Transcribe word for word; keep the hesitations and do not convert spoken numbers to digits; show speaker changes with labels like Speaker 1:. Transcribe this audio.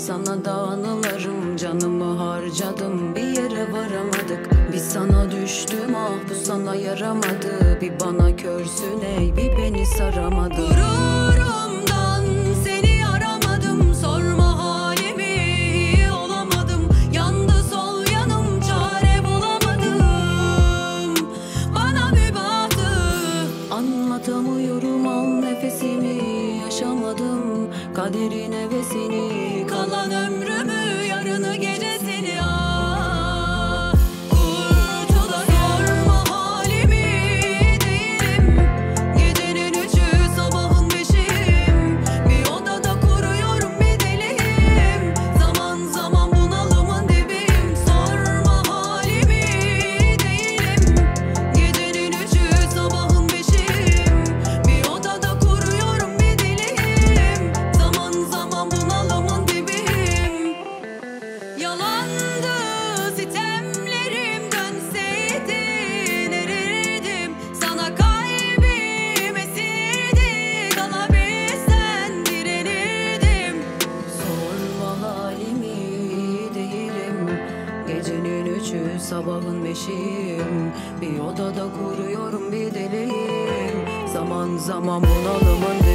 Speaker 1: sana da anılarım. Canımı harcadım, bir yere varamadık. Bir sana düştüm, ah bu sana yaramadı. Bir bana körsün ey, bir beni saramadı. Gururumdan seni aramadım, sorma halimi, iyi olamadım. Yandı sol yanım, çare bulamadım. Bana mübahtı anlatamıyorum, al nefesimi. Yaşamadım kaderin hevesini, kalan ömrümü yarını gecesini. Ah, kurtula sorma halimi, değilim gecenin üçü sabahın beşiyim. Bir odada kuruyorum bir deliyim, zaman zaman bunalımın dibiyim. Sorma halimi, değilim gecenin üçü sabahın beşiyim. Bir odada kuruyorum bir deliyim, zaman zaman bunalımın dibiyim. Yalandı sitemlerim, dönseydin erirdim. Sana kalbim esirdi, kalabilsen direnirdim. Sorma halimi, değilim gecenin üçü sabahın beşiyim. Bir odada kuruyorum bir deliyim, zaman zaman bunalımın